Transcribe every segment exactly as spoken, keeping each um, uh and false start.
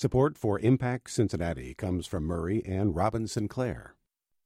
Support for Impact Cincinnati comes from Murray and Robin Sinclair.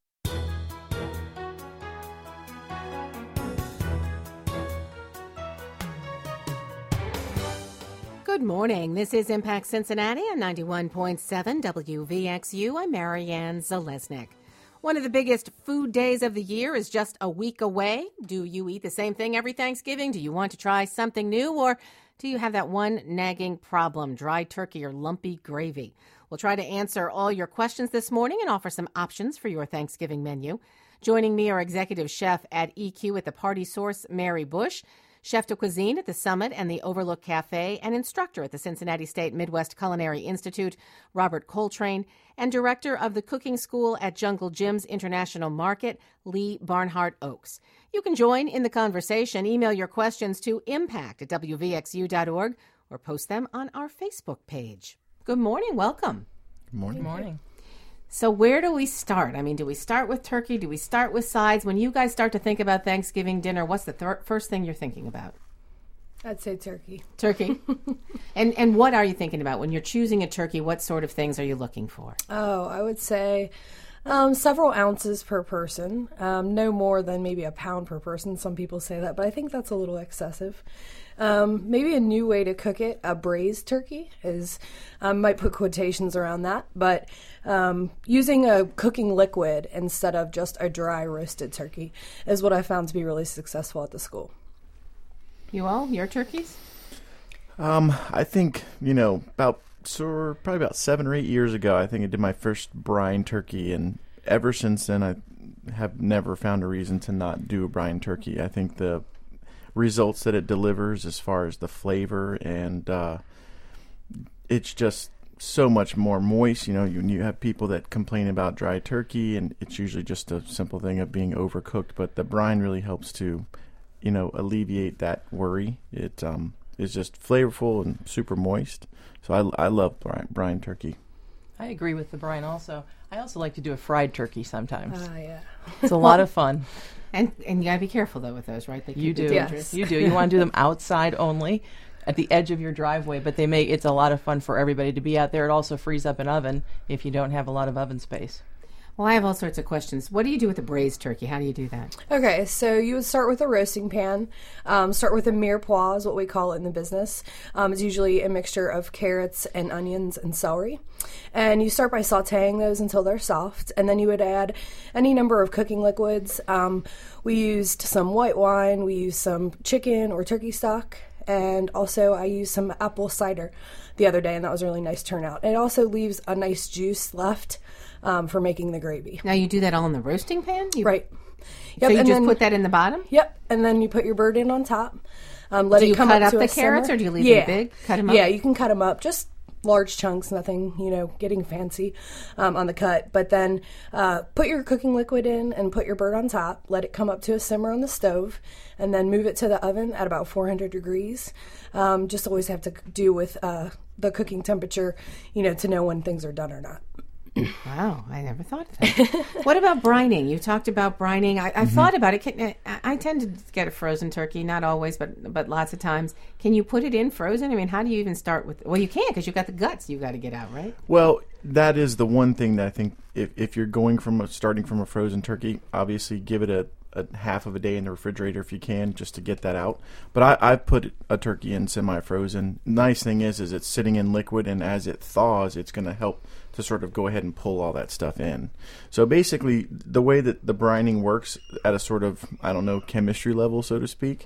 Good morning. This is Impact Cincinnati on ninety-one point seven W V X U. I'm Marianne Zalesnik. One of the biggest food days of the year is just a week away. Do you eat the same thing every Thanksgiving? Do you want to try something new? Or do you have that one nagging problem, dry turkey or lumpy gravy? We'll try to answer all your questions this morning and offer some options for your Thanksgiving menu. Joining me are Executive Chef at E Q at the Party Source, Mary Bush, Chef de Cuisine at the Summit and the Overlook Cafe, and instructor at the Cincinnati State Midwest Culinary Institute, Robert Coltrane, and director of the cooking school at Jungle Jim's International Market, Lee Barnhart Oaks. You can join in the conversation. Email your questions to impact at w v x u dot org or post them on our Facebook page. Good morning. Welcome. Good morning. Good morning. So where do we start? I mean, do we start with turkey? Do we start with sides? When you guys start to think about Thanksgiving dinner, what's the thir- first thing you're thinking about? I'd say turkey. Turkey. and and what are you thinking about? When you're choosing a turkey, what sort of things are you looking for? Oh, I would say um, several ounces per person. Um, no more than maybe a pound per person. Some people say that, but I think that's a little excessive. Um, maybe a new way to cook it, a braised turkey, is um, might put quotations around that, but um, using a cooking liquid instead of just a dry roasted turkey is what I found to be really successful at the school. You all, your turkeys? Um, I think, you know, about so probably about seven or eight years ago, I think I did my first brine turkey, and ever since then, I have never found a reason to not do a brine turkey. I think the results that it delivers as far as the flavor and uh, it's just so much more moist. You know, you, you have people that complain about dry turkey, and it's usually just a simple thing of being overcooked, but the brine really helps to, you know, alleviate that worry. It um, is just flavorful and super moist. So I, I love brine, brine turkey. I agree with the brine also. I also like to do a fried turkey sometimes. Ah, uh, yeah. It's a lot of fun. And and you got to be careful, though, with those, right? They You keep it do. dangerous. You do. You want to do them outside only, at the edge of your driveway, but they make it's a lot of fun for everybody to be out there. It also frees up an oven if you don't have a lot of oven space. Well, I have all sorts of questions. What do you do with a braised turkey? How do you do that? Okay, so you would start with a roasting pan. Um, start with a mirepoix is what we call it in the business. Um, it's usually a mixture of carrots and onions and celery. And you start by sauteing those until they're soft. And then you would add any number of cooking liquids. Um, we used some white wine. We used some chicken or turkey stock. And also I used some apple cider the other day, and that was a really nice turnout. It also leaves a nice juice left um, for making the gravy. Now, you do that all in the roasting pan? You, right. Yep, so you and just then, put that in the bottom? Yep, and then you put your bird in on top. Um, let do it you come cut up, up to the a carrots, simmer. or do you leave yeah. them big? Cut them up? Yeah, you can cut them up. Just large chunks, nothing, you know, getting fancy um, on the cut. But then uh, put your cooking liquid in and put your bird on top. Let it come up to a simmer on the stove, and then move it to the oven at about four hundred degrees. Um, just always have to do with uh, the cooking temperature, you know, to know when things are done or not. Wow, I never thought of that. What about brining? You talked about brining. I, I mm-hmm. thought about it. Can, I, I tend to get a frozen turkey, not always, but but lots of times. Can you put it in frozen? I mean, how do you even start with? Well, you can't because you've got the guts you got to get out, right? Well, that is the one thing that I think if, if you're going from a, starting from a frozen turkey, obviously give it a, a half of a day in the refrigerator if you can, just to get that out. But I, I put a turkey in semi-frozen. Nice thing is, is it's sitting in liquid, and as it thaws, it's going to help to sort of go ahead and pull all that stuff in. So basically, the way that the brining works at a sort of, I don't know, chemistry level, so to speak,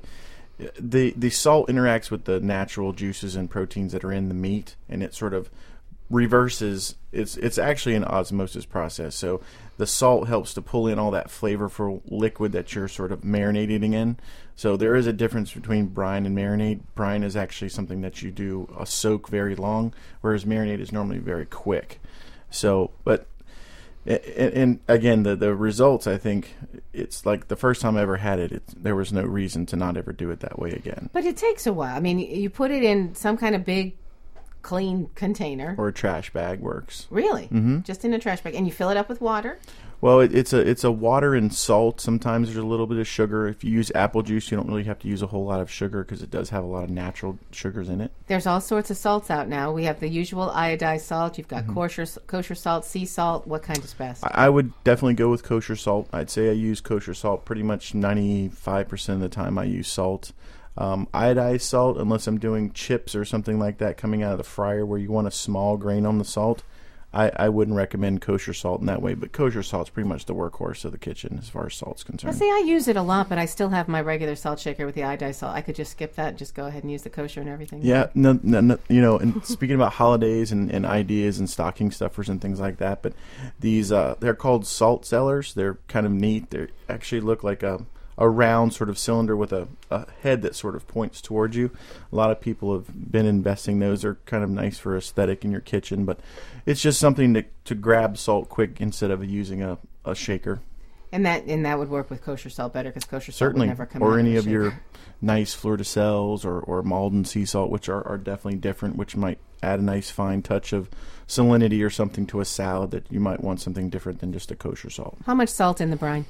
the the salt interacts with the natural juices and proteins that are in the meat, and it sort of reverses. It's it's actually an osmosis process. So the salt helps to pull in all that flavorful liquid that you're sort of marinating in. So there is a difference between brine and marinade. Brine is actually something that you do a soak very long, whereas marinade is normally very quick. So, but and, and again, the the results, I think it's like the first time I ever had it, it, there was no reason to not ever do it that way again. But it takes a while. I mean, you put it in some kind of big, clean container. Or a trash bag works. Really? Mm-hmm. Just in a trash bag. And you fill it up with water? Well, it, it's a it's a water and salt. Sometimes there's a little bit of sugar. If you use apple juice, you don't really have to use a whole lot of sugar because it does have a lot of natural sugars in it. There's all sorts of salts out now. We have the usual iodized salt. You've got mm-hmm. kosher kosher salt, sea salt. What kind is best? I, I would definitely go with kosher salt. I'd say I use kosher salt pretty much ninety-five percent of the time I use salt. Um, iodized salt, unless I'm doing chips or something like that coming out of the fryer where you want a small grain on the salt, I, I wouldn't recommend kosher salt in that way, but kosher salt's pretty much the workhorse of the kitchen as far as salt's concerned. Well, see, I use it a lot, but I still have my regular salt shaker with the iodized salt. I could just skip that and just go ahead and use the kosher and everything. Yeah, no, no, no, you know, and speaking about holidays and, and ideas and stocking stuffers and things like that, but these, uh, they're called salt cellars. They're kind of neat. They actually look like a... a round sort of cylinder with a, a head that sort of points towards you. A lot of people have been investing those. They're kind of nice for aesthetic in your kitchen, but it's just something to, to grab salt quick instead of using a, a shaker. And that and that would work with kosher salt better because kosher salt Certainly. would never come or out any of, of your nice fleur de sels or, or Malden sea salt, which are, are definitely different, which might add a nice fine touch of salinity or something to a salad that you might want something different than just a kosher salt. How much salt in the brine?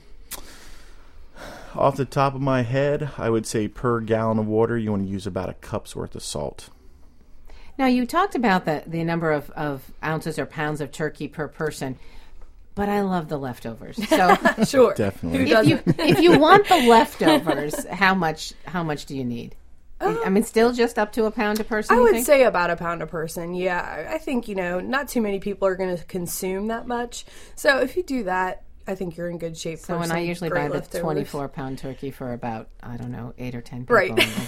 Off the top of my head, I would say per gallon of water, you want to use about a cup's worth of salt. Now, you talked about the, the number of, of ounces or pounds of turkey per person, but I love the leftovers. So sure, definitely. If you, if you want the leftovers, how much how much do you need? Uh, I mean, still just up to a pound a person? I would think? say about a pound a person, yeah. I think, you know, not too many people are going to consume that much. So if you do that, I think you're in good shape. So for when some I usually great buy the leftovers. twenty-four pound turkey for about, I don't know, eight or ten people. Right.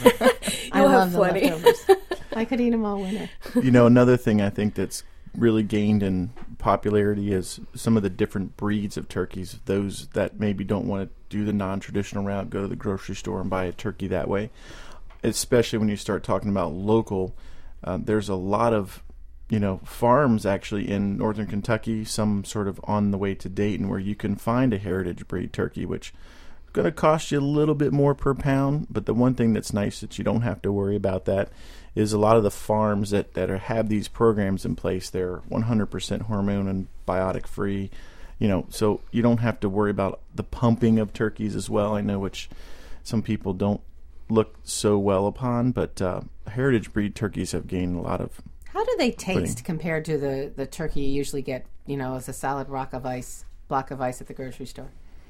I You'll love have the plenty. leftovers. I could eat them all winter. You know, another thing I think that's really gained in popularity is some of the different breeds of turkeys. Those that maybe don't want to do the non-traditional route, go to the grocery store and buy a turkey that way. Especially when you start talking about local, uh, there's a lot of you know, farms actually in northern Kentucky, some sort of on the way to Dayton, where you can find a heritage breed turkey, which is going to cost you a little bit more per pound. But the one thing that's nice that you don't have to worry about that is a lot of the farms that, that are, have these programs in place, they're one hundred percent hormone and biotic free, you know, so you don't have to worry about the pumping of turkeys as well. I know which some people don't look so well upon, but uh, heritage breed turkeys have gained a lot of. How do they taste pudding. compared to the, the turkey you usually get, you know, as a solid rock of ice, block of ice at the grocery store?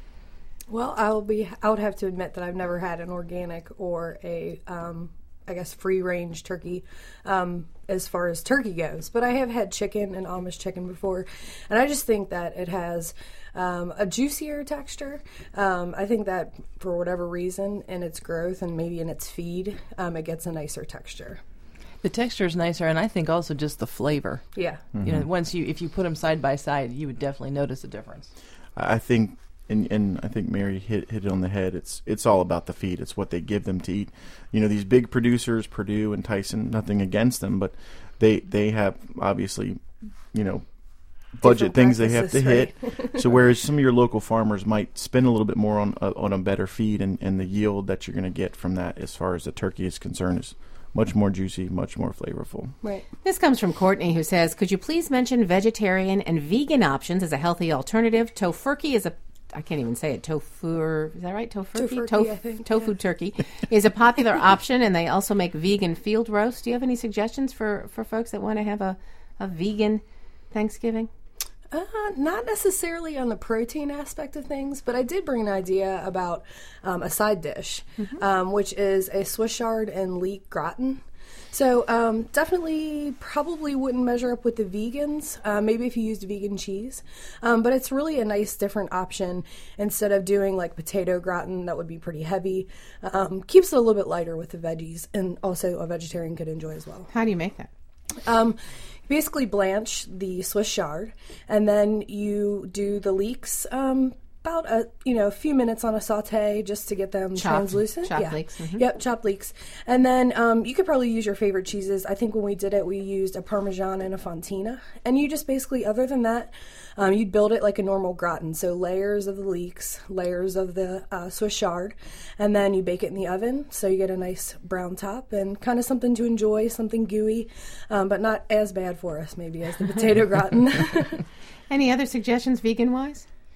Well, I'll be. I would have to admit that I've never had an organic or a, um, I guess, free range turkey, um, as far as turkey goes. But I have had chicken and Amish chicken before, and I just think that it has um, a juicier texture. Um, I think that for whatever reason, in its growth and maybe in its feed, um, it gets a nicer texture. The texture is nicer, and I think also just the flavor. Yeah. Mm-hmm. You know, once you if you put them side by side, you would definitely notice a difference. I think, and, and I think Mary hit hit it on the head. It's it's all about the feed. It's what they give them to eat. You know, these big producers, Purdue and Tyson, nothing against them, but they they have obviously, you know, budget things they have to hit. Right? So whereas some of your local farmers might spend a little bit more on uh, on a better feed, and, and the yield that you're going to get from that, as far as the turkey is concerned, is much more juicy, much more flavorful. Right. This comes from Courtney, who says, could you please mention vegetarian and vegan options as a healthy alternative? Tofurkey is a, I can't even say it, tofu, is that right? Tofurkey? Tofurkey, Tof- I think, tofu yeah. turkey is a popular option, and they also make vegan field roast. Do you have any suggestions for, for folks that want to have a, a vegan Thanksgiving? Uh, not necessarily on the protein aspect of things, but I did bring an idea about um, a side dish, mm-hmm. um, which is a Swiss chard and leek gratin. So um, definitely probably wouldn't measure up with the vegans, uh, maybe if you used vegan cheese, um, but it's really a nice different option instead of doing like potato gratin that would be pretty heavy. Um, keeps it a little bit lighter with the veggies, and also a vegetarian could enjoy as well. How do you make that? Um, basically blanch the Swiss chard, and then you do the leeks um, about a you know a few minutes on a saute just to get them chopped, translucent. Chopped yeah. leeks. Mm-hmm. Yep, chopped leeks. And then um, you could probably use your favorite cheeses. I think when we did it, we used a Parmesan and a Fontina. And you just basically, other than that, um, you'd build it like a normal gratin. So layers of the leeks, layers of the uh, Swiss chard, and then you bake it in the oven. So you get a nice brown top and kind of something to enjoy, something gooey, um, but not as bad for us maybe as the potato gratin. Any other suggestions vegan-wise?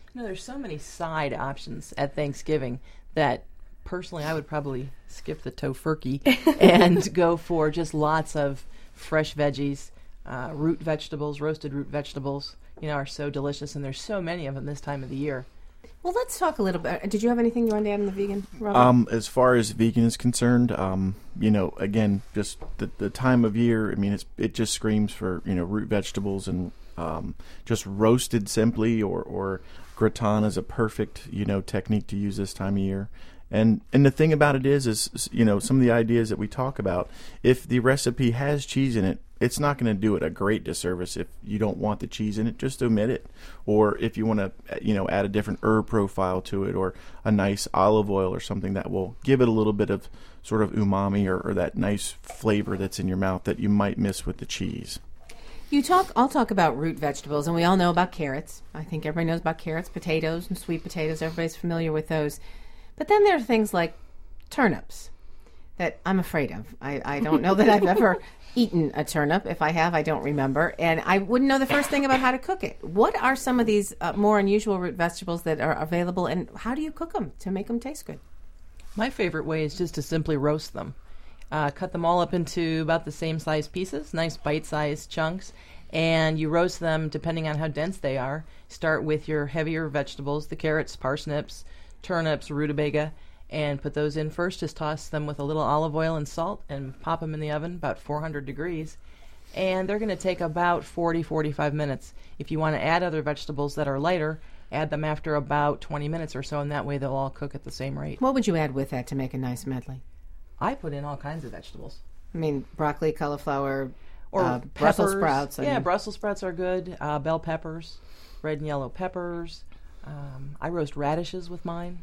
You know, there's so many side options at Thanksgiving that personally I would probably skip the tofurkey and go for just lots of fresh veggies, uh, root vegetables, roasted root vegetables. You know, are so delicious, and there's so many of them this time of the year. Well, let's talk a little bit. Did you have anything you wanted to add on the vegan, Robert? Um, as far as vegan is concerned, um, you know, again, just the, the time of year, I mean, it's, it just screams for, you know, root vegetables and um, just roasted simply, or, or gratin is a perfect, you know, technique to use this time of year. And and the thing about it is, is, you know, some of the ideas that we talk about, if the recipe has cheese in it, it's not going to do it a great disservice. If you don't want the cheese in it, just omit it. Or if you want to, you know, add a different herb profile to it, or a nice olive oil or something that will give it a little bit of sort of umami, or, or that nice flavor that's in your mouth that you might miss with the cheese. You talk. I'll talk about root vegetables, and we all know about carrots. I think everybody knows about carrots, potatoes, and sweet potatoes. Everybody's familiar with those. But then there are things like turnips that I'm afraid of. I, I don't know that I've ever eaten a turnip. If I have, I don't remember. And I wouldn't know the first thing about how to cook it. What are some of these uh, more unusual root vegetables that are available, and how do you cook them to make them taste good? My favorite way is just to simply roast them. Uh, cut them all up into about the same size pieces, nice bite-sized chunks, and you roast them depending on how dense they are. Start with your heavier vegetables, the carrots, parsnips, turnips, rutabaga, and put those in first. Just toss them with a little olive oil and salt and pop them in the oven about four hundred degrees. And they're going to take about forty, forty-five minutes. If you want to add other vegetables that are lighter, add them after about twenty minutes or so, and that way they'll all cook at the same rate. What would you add with that to make a nice medley? I put in all kinds of vegetables. I mean, broccoli, cauliflower, Or uh, Brussels peppers. sprouts. I Yeah, mean. Brussels sprouts are good. Uh, bell peppers, red and yellow peppers. Um, I roast radishes with mine.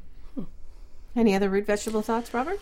Any other root vegetable thoughts, Robert?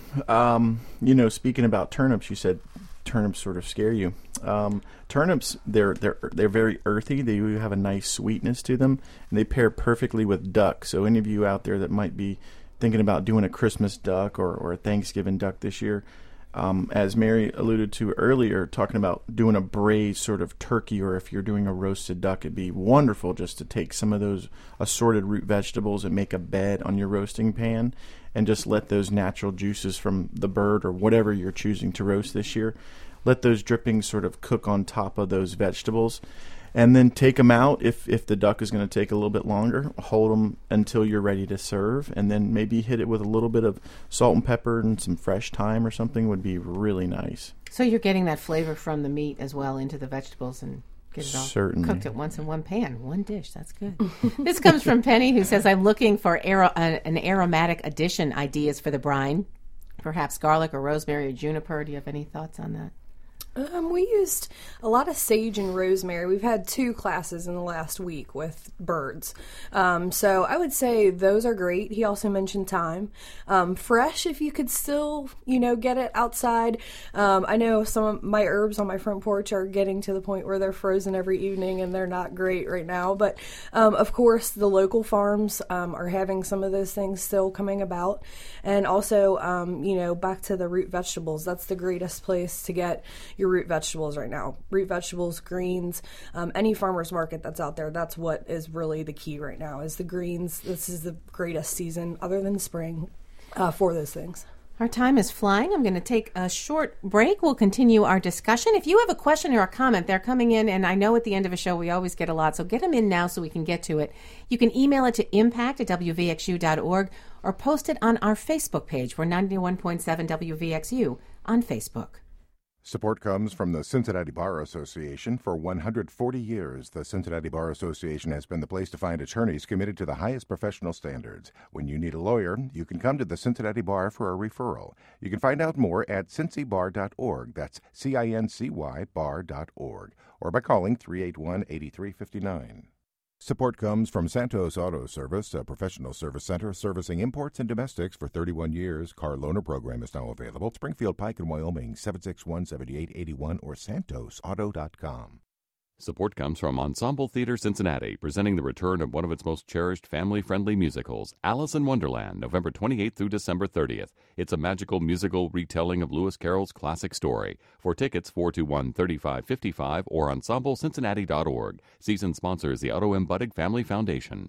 Um, you know, speaking about turnips, you said turnips sort of scare you. Um, turnips, they're they're they're very earthy. They have a nice sweetness to them, and they pair perfectly with duck. So any of you out there that might be thinking about doing a Christmas duck or, or a Thanksgiving duck this year, um, as Mary alluded to earlier, talking about doing a braised sort of turkey, or if you're doing a roasted duck, it'd be wonderful just to take some of those assorted root vegetables and make a bed on your roasting pan, and just let those natural juices from the bird or whatever you're choosing to roast this year, let those drippings sort of cook on top of those vegetables. And then take them out. If if the duck is going to take a little bit longer, hold them until you're ready to serve, and then maybe hit it with a little bit of salt and pepper and some fresh thyme or something would be really nice. So you're getting that flavor from the meat as well into the vegetables, and get it all Certainly. cooked at once in one pan. One dish. That's good. This comes from Penny, who says, I'm looking for aro- uh, an aromatic addition ideas for the brine. Perhaps garlic or rosemary or juniper. Do you have any thoughts on that? Um, we used a lot of sage and rosemary. We've had two classes in the last week with birds. Um, so I would say those are great. He also mentioned thyme. Um, fresh, if you could still, you know, get it outside. Um, I know some of my herbs on my front porch are getting to the point where they're frozen every evening and they're not great right now. But, um, of course, the local farms um, are having some of those things still coming about. And also, um, you know, back to the root vegetables. That's the greatest place to get your root vegetables right now. Root vegetables, greens, um, any farmer's market that's out there, that's what is really the key right now, is the greens. This is the greatest season, other than spring, uh, for those things. Our time is flying. I'm going to take a short break. We'll continue our discussion. If you have a question or a comment, they're coming in, and I know at the end of a show we always get a lot, so get them in now so we can get to it. You can email it to impact at w v x u dot org or post it on our Facebook page. We're ninety-one point seven W V X U on Facebook. Support comes from the Cincinnati Bar Association. For one hundred forty years, the Cincinnati Bar Association has been the place to find attorneys committed to the highest professional standards. When you need a lawyer, you can come to the Cincinnati Bar for a referral. You can find out more at cincy bar dot org. That's C I N C Y bar dot org. Or by calling three eight one, eight three five nine. Support comes from Santos Auto Service, a professional service center servicing imports and domestics for thirty-one years. Car loaner program is now available. Springfield Pike in Wyoming, seven six one, seven eight eight one or santos auto dot com. Support comes from Ensemble Theater Cincinnati, presenting the return of one of its most cherished family-friendly musicals, Alice in Wonderland, November twenty-eighth through December thirtieth. It's a magical musical retelling of Lewis Carroll's classic story. For tickets, four two one, three five five five or ensemble cincinnati dot org. Season sponsor is the Otto M. Buddig Family Foundation.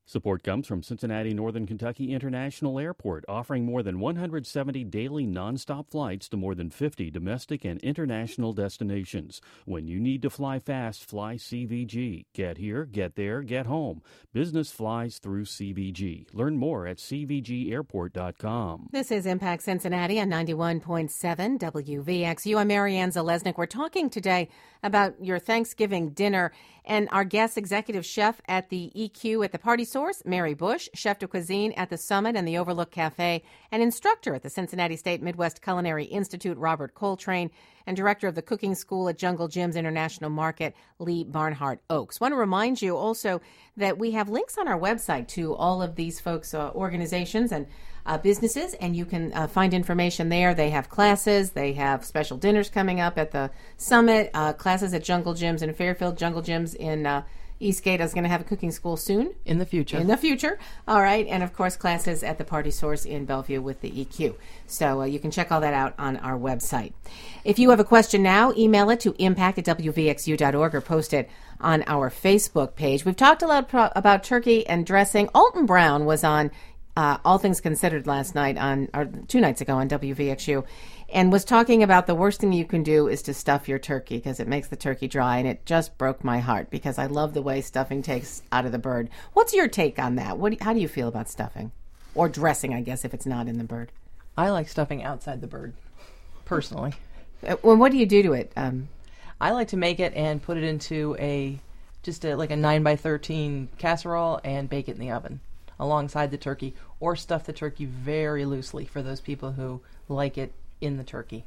Support comes from Cincinnati Northern Kentucky International Airport, offering more than one hundred seventy daily nonstop flights to more than fifty domestic and international destinations. When you need to fly fast, fly C V G. Get here, get there, get home. Business flies through C V G. Learn more at c v g airport dot com. This is Impact Cincinnati on ninety-one point seven W V X U. I'm Marianne Zalesnik. We're talking today about your Thanksgiving dinner, and our guest executive chef at the E Q at the Party Source, Mary Bush, chef de cuisine at the Summit and the Overlook Cafe, and instructor at the Cincinnati State Midwest Culinary Institute, Robert Coltrane, and director of the cooking school at Jungle Jim's International Market, Lee Barnhart Oaks. Want to remind you also that we have links on our website to all of these folks' uh, organizations and Uh, businesses, and you can uh, find information there. They have classes, they have special dinners coming up at the Summit, uh, classes at Jungle Jim's in Fairfield, Jungle Jim's in uh, Eastgate. I was going to have a cooking school soon. In the future. In the future. All right. And, of course, classes at the Party Source in Bellevue with the E Q. So uh, you can check all that out on our website. If you have a question now, email it to impact at w v x u dot org or post it on our Facebook page. We've talked a lot pro- about turkey and dressing. Alton Brown was on Uh, All Things Considered last night on, or two nights ago on W V X U, and was talking about the worst thing you can do is to stuff your turkey because it makes the turkey dry, and it just broke my heart because I love the way stuffing takes out of the bird. What's your take on that? What? Do, how do you feel about stuffing? Or dressing, I guess, if it's not in the bird. I like stuffing outside the bird, personally. Uh, well, what do you do to it? Um, I like to make it and put it into a, just a, like a nine by thirteen casserole and bake it in the oven alongside the turkey, or stuff the turkey very loosely for those people who like it in the turkey.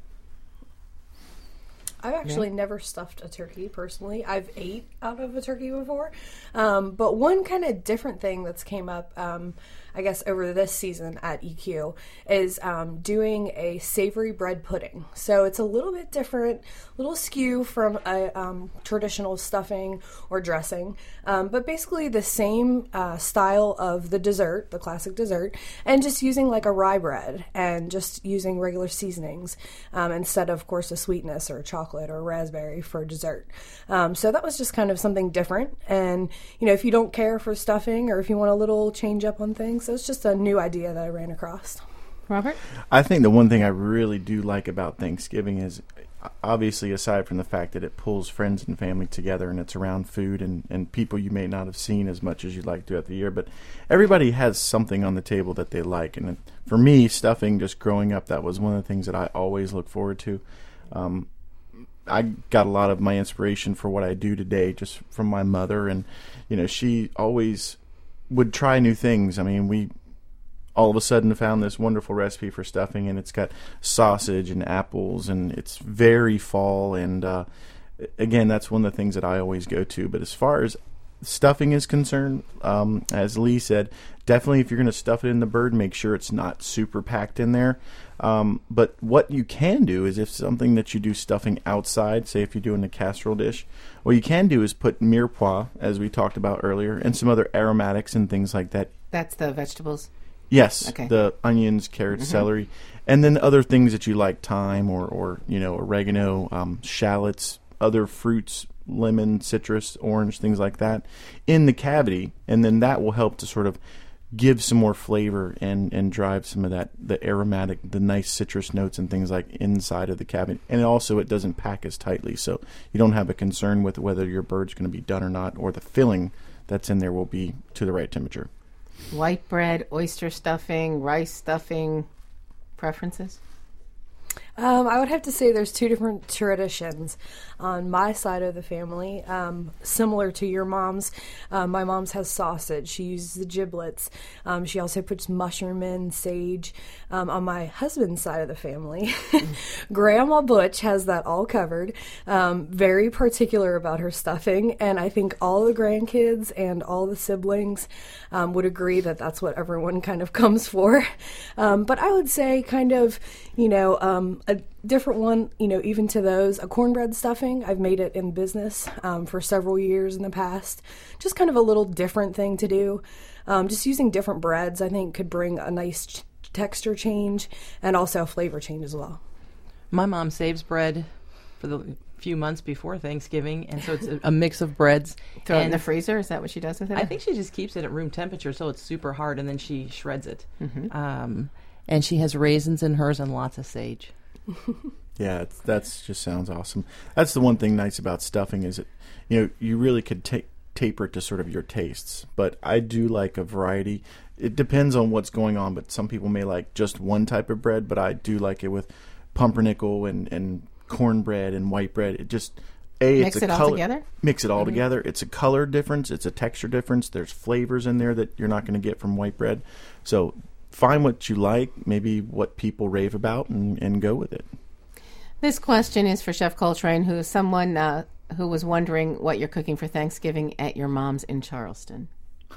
I've actually yeah. never stuffed a turkey personally. I've ate out of a turkey before. Um, but one kind of different thing that's came up, um, I guess, over this season at E Q is um, doing a savory bread pudding. So it's a little bit different, a little skew from a um, traditional stuffing or dressing, um, but basically the same uh, style of the dessert, the classic dessert, and just using like a rye bread and just using regular seasonings um, instead of, of course, a sweetness or a chocolate or raspberry for dessert. Um, so that was just kind of something different. And, you know, if you don't care for stuffing or if you want a little change up on things, so it's just a new idea that I ran across. Robert? I think the one thing I really do like about Thanksgiving is, obviously, aside from the fact that it pulls friends and family together and it's around food and, and people you may not have seen as much as you'd like throughout the year, but everybody has something on the table that they like. And for me, stuffing, just growing up, that was one of the things that I always look forward to. Um, I got a lot of my inspiration for what I do today just from my mother, and you know, she always would try new things. I mean, we all of a sudden found this wonderful recipe for stuffing, and it's got sausage and apples, and it's very fall, and uh, again, that's one of the things that I always go to. But as far as stuffing is concerned, um, as Lee said, definitely if you're going to stuff it in the bird, make sure it's not super packed in there. Um, but what you can do is, if something that you do stuffing outside, say if you're doing a casserole dish, what you can do is put mirepoix, as we talked about earlier, and some other aromatics and things like that. That's the vegetables? Yes, okay. The onions, carrots, mm-hmm. celery, and then other things that you like, thyme or, or you know, oregano, um, shallots, other fruits, lemon, citrus, orange, things like that, in the cavity, and then that will help to sort of give some more flavor and, and drive some of that, the aromatic, the nice citrus notes and things like inside of the cavity. And also it doesn't pack as tightly, so you don't have a concern with whether your bird's going to be done or not, or the filling that's in there will be to the right temperature. White bread, oyster stuffing, rice stuffing, preferences? Um, I would have to say there's two different traditions on my side of the family, um, similar to your mom's. Um, my mom's has sausage. She uses the giblets. Um, she also puts mushroom in, sage. Um, on my husband's side of the family, Grandma Butch has that all covered. Um, very particular about her stuffing, and I think all the grandkids and all the siblings um, would agree that that's what everyone kind of comes for. Um, but I would say kind of, you know, um, a different one, you know, even to those, a cornbread stuffing. I've made it in business um, for several years in the past. Just kind of a little different thing to do. Um, just using different breads, I think, could bring a nice ch- texture change and also a flavor change as well. My mom saves bread for the few months before Thanksgiving, and so it's a, a mix of breads. Throw it in And the freezer? Is that what she does with it? I think she just keeps it at room temperature, so it's super hard, and then she shreds it. Mm-hmm. Um, and she has raisins in hers and lots of sage. Yeah, it's, that's just sounds awesome. That's the one thing nice about stuffing is it, you know, you really could take taper it to sort of your tastes. But I do like a variety. It depends on what's going on, but some people may like just one type of bread, but I do like it with pumpernickel and, and cornbread and white bread. It just a Mix it's a it all color, together? Mix it all Mm-hmm. together. It's a color difference. It's a texture difference. There's flavors in there that you're not going to get from white bread. So find what you like, maybe what people rave about, and, and go with it. This question is for Chef Coltrane, who is someone uh, who was wondering what you're cooking for Thanksgiving at your mom's in Charleston.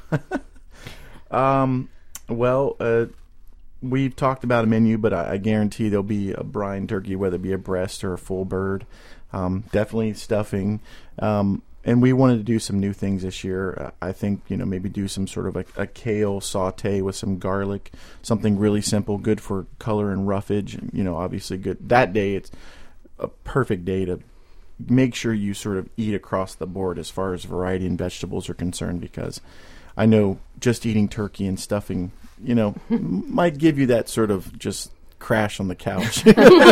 Um, well, uh, we've talked about a menu, but I, I guarantee there'll be a brine turkey, whether it be a breast or a full bird. Um, definitely stuffing. Um, and we wanted to do some new things this year. Uh, I think, you know, maybe do some sort of a, a kale saute with some garlic, something really simple, good for color and roughage. You know, obviously good. That day, it's a perfect day to make sure you sort of eat across the board as far as variety and vegetables are concerned, because I know just eating turkey and stuffing, you know, might give you that sort of just crash on the couch.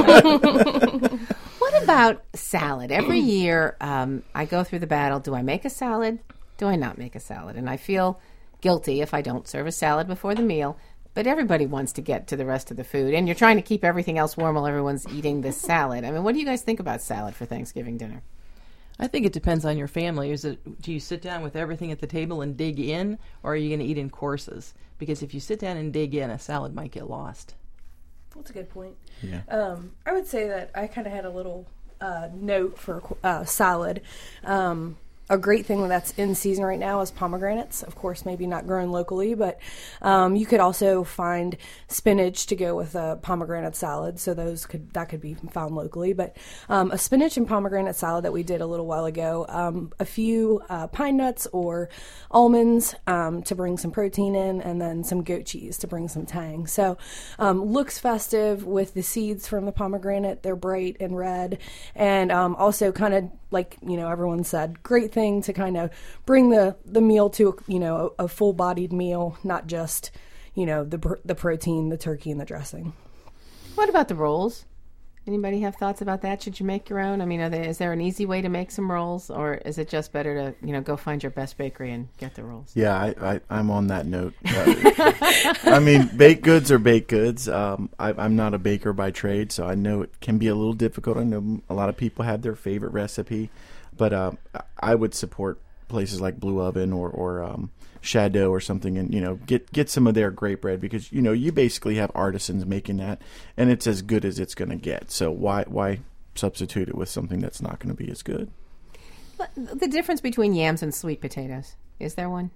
What about salad? Every year um, I go through the battle. Do I make a salad? Do I not make a salad? And I feel guilty if I don't serve a salad before the meal. But everybody wants to get to the rest of the food. And you're trying to keep everything else warm while everyone's eating this salad. I mean, what do you guys think about salad for Thanksgiving dinner? I think it depends on your family. Is it, do you sit down with everything at the table and dig in, or are you going to eat in courses? Because if you sit down and dig in, a salad might get lost. That's a good point. Yeah. Um, I would say that I kind of had a little uh, note for uh, salad. Um, a great thing that's in season right now is pomegranates. Of course, maybe not grown locally, but um, you could also find spinach to go with a pomegranate salad. So those could that could be found locally. But um, a spinach and pomegranate salad that we did a little while ago, um, a few uh, pine nuts or almonds um, to bring some protein in, and then some goat cheese to bring some tang. So um, looks festive with the seeds from the pomegranate. They're bright and red, and um, also kind of like, you know, everyone said, great thing to kind of bring the, the meal to, you know, a, a full-bodied meal, not just, you know, the the protein, the turkey, and the dressing. What about the rolls? Anybody have thoughts about that? Should you make your own? I mean, are they, is there an easy way to make some rolls, or is it just better to, you know, go find your best bakery and get the rolls? Yeah, I, I, I'm on that note. Uh, I mean, baked goods are baked goods. Um, I, I'm not a baker by trade, so I know it can be a little difficult. I know a lot of people have their favorite recipe, but uh, I would support places like Blue Oven or, or um, Shadow or something, and, you know, get get some of their great bread, because, you know, you basically have artisans making that, and it's as good as it's going to get. So why why substitute it with something that's not going to be as good? But the difference between yams and sweet potatoes, is there one?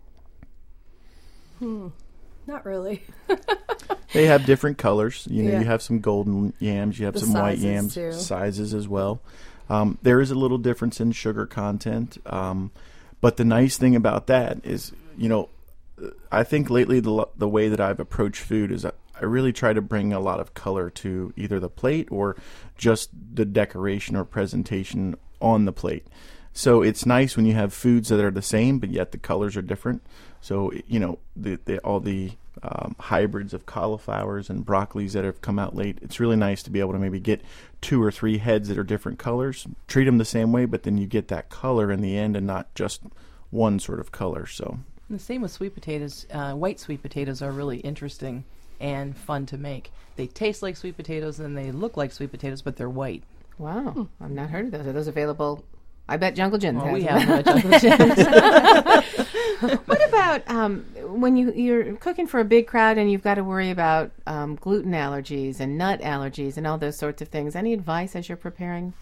Hmm. Not really. They have different colors. You know, Yeah. you have some golden yams, you have The some white sizes, yams, too. sizes as well. Um, there is a little difference in sugar content, um, but the nice thing about that is, you know, I think lately the the way that I've approached food is I, I really try to bring a lot of color to either the plate or just the decoration or presentation on the plate. So it's nice when you have foods that are the same, but yet the colors are different. So, you know, the, the, all the um, hybrids of cauliflowers and broccolis that have come out late, it's really nice to be able to maybe get two or three heads that are different colors, treat them the same way, but then you get that color in the end and not just one sort of color. So And the same with sweet potatoes. Uh, white sweet potatoes are really interesting and fun to make. They taste like sweet potatoes and they look like sweet potatoes, but they're white. Wow, I've not heard of those. Are those available? I bet Jungle Gin Well, has we them. have uh, Jungle Gins. What about um, when you, you're cooking for a big crowd and you've got to worry about um, gluten allergies and nut allergies and all those sorts of things? Any advice as you're preparing?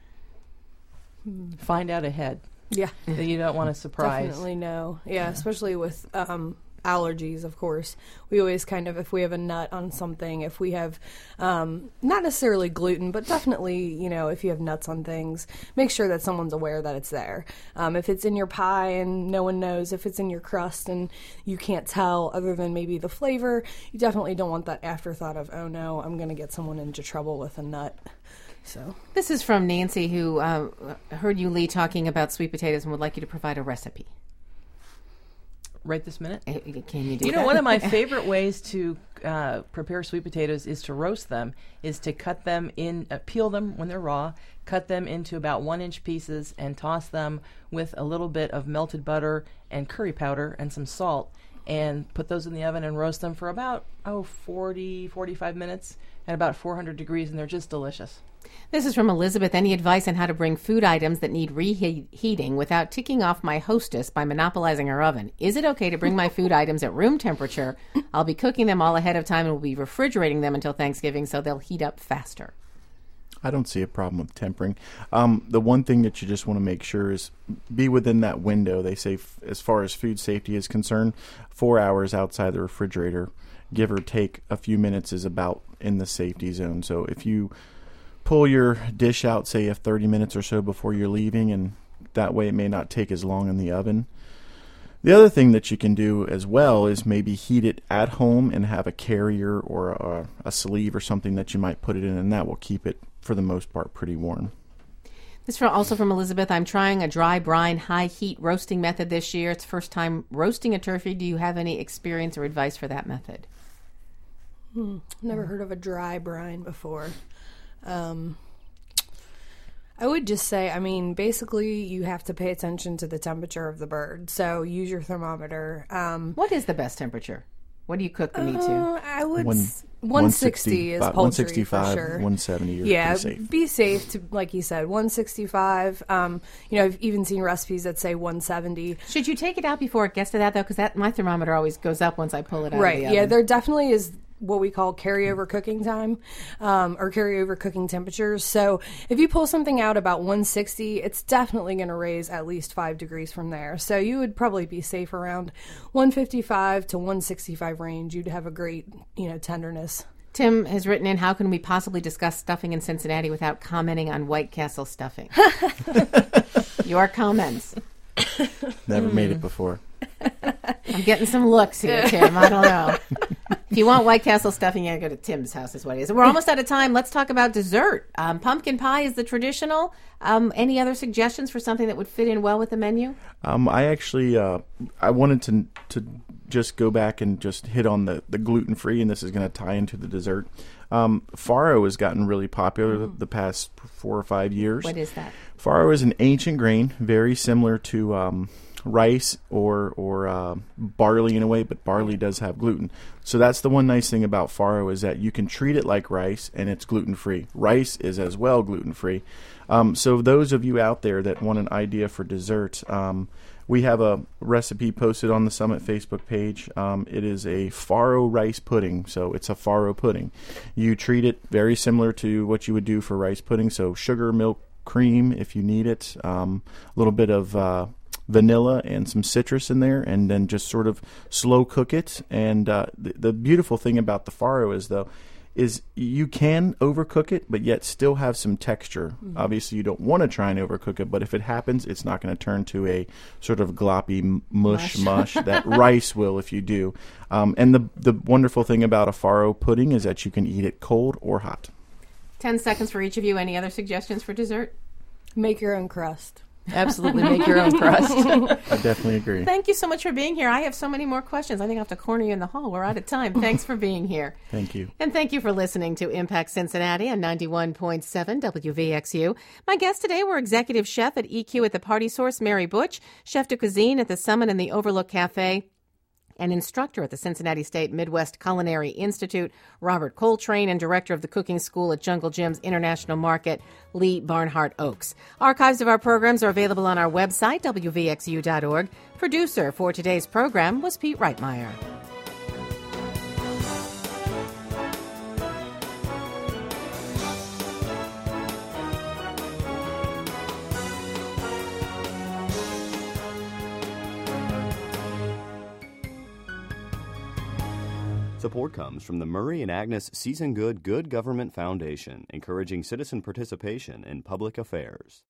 Find out ahead Yeah. that you don't want to surprise. Definitely no. Yeah, especially with um, allergies, of course. We always kind of, if we have a nut on something, if we have, um, not necessarily gluten, but definitely, you know, if you have nuts on things, make sure that someone's aware that it's there. Um, if it's in your pie and no one knows, if it's in your crust and you can't tell other than maybe the flavor, you definitely don't want that afterthought of, oh no, I'm going to get someone into trouble with a nut. So This is from Nancy, who uh, heard you, Lee, talking about sweet potatoes and would like you to provide a recipe. Right this minute? Uh, Can you do You that? know, one of my favorite ways to uh, prepare sweet potatoes is to roast them, is to cut them in, uh, peel them when they're raw, cut them into about one-inch pieces, and toss them with a little bit of melted butter and curry powder and some salt, and put those in the oven and roast them for about, oh, forty, forty-five minutes at about four hundred degrees, and they're just delicious. This is from Elizabeth. Any advice on how to bring food items that need reheating without ticking off my hostess by monopolizing her oven? Is it okay to bring my food items at room temperature? I'll be cooking them all ahead of time and will be refrigerating them until Thanksgiving so they'll heat up faster. I don't see a problem with tempering. Um, the one thing that you just want to make sure is be within that window. They say f- as far as food safety is concerned, four hours outside the refrigerator, give or take a few minutes, is about in the safety zone. So if you pull your dish out, say, of thirty minutes or so before you're leaving, and that way it may not take as long in the oven. The other thing that you can do as well is maybe heat it at home and have a carrier or a, a sleeve or something that you might put it in, and that will keep it, for the most part, pretty warm. This is also from Elizabeth. I'm trying a dry brine, high heat roasting method this year. It's first time roasting a turkey. Do you have any experience or advice for that method? Hmm. Never heard of a dry brine before. Um, I would just say, I mean, basically you have to pay attention to the temperature of the bird. So use your thermometer. Um, What is the best temperature? What do you cook the meat to? uh, I would One- s- one sixty is poultry one sixty-five, for sure. one seventy. You're Yeah, pretty safe. be safe to, like you said, one sixty-five. Um, you know, I've even seen recipes that say one seventy. Should you take it out before it gets to that, though? Because that my thermometer always goes up once I pull it out Right. of the oven. Yeah, there definitely is what we call carryover cooking time, um, or carryover cooking temperatures. So if you pull something out about one sixty, it's definitely going to raise at least five degrees from there. So you would probably be safe around one fifty-five to one sixty-five range. You'd have a great, you know, tenderness. Tim has written in, how can we possibly discuss stuffing in Cincinnati without commenting on White Castle stuffing? Your comments. Never made it before. I'm getting some looks here, Tim. I don't know. If you want White Castle stuffing, you gotta go to Tim's house is what it is. We're almost out of time. Let's talk about dessert. Um, pumpkin pie is the traditional. Um, any other suggestions for something that would fit in well with the menu? Um, I actually uh, I wanted to to just go back and just hit on the, the gluten free, and this is going to tie into the dessert. Um, Farro has gotten really popular the, the past four or five years. What is that? Farro is an ancient grain, very similar to um, rice or or uh, barley in a way, but barley does have gluten. So that's the one nice thing about Farro, is that you can treat it like rice, and it's gluten free. Rice is as well gluten free. Um, so those of you out there that want an idea for dessert, um, we have a recipe posted on the Summit Facebook page. Um, it is a Farro rice pudding, so it's a Farro pudding. You treat it very similar to what you would do for rice pudding, so sugar, milk, cream if you need it, um, a little bit of uh, vanilla and some citrus in there, and then just sort of slow cook it. And uh, the, the beautiful thing about the Farro is, though, is you can overcook it, but yet still have some texture. Mm-hmm. Obviously, you don't want to try and overcook it, but if it happens, it's not going to turn to a sort of gloppy mush mush, mush that rice will if you do. Um, and the the wonderful thing about a Farro pudding is that you can eat it cold or hot. Ten seconds for each of you. Any other suggestions for dessert? Make your own crust. Absolutely, make your own crust. I definitely agree. Thank you so much for being here. I have so many more questions. I think I have to corner you in the hall. We're out of time. Thanks for being here. Thank you. And thank you for listening to Impact Cincinnati on ninety-one point seven W V X U. My guests today were Executive Chef at E Q at the Party Source, Mary Butch, Chef de Cuisine at the Summit and the Overlook Cafe, and instructor at the Cincinnati State Midwest Culinary Institute, Robert Coltrane, and director of the cooking school at Jungle Jim's International Market, Lee Barnhart Oaks. Archives of our programs are available on our website, W V X U dot org. Producer for today's program was Pete Reitmeyer. Support comes from the Murray and Agnes Season Good Good Government Foundation, encouraging citizen participation in public affairs.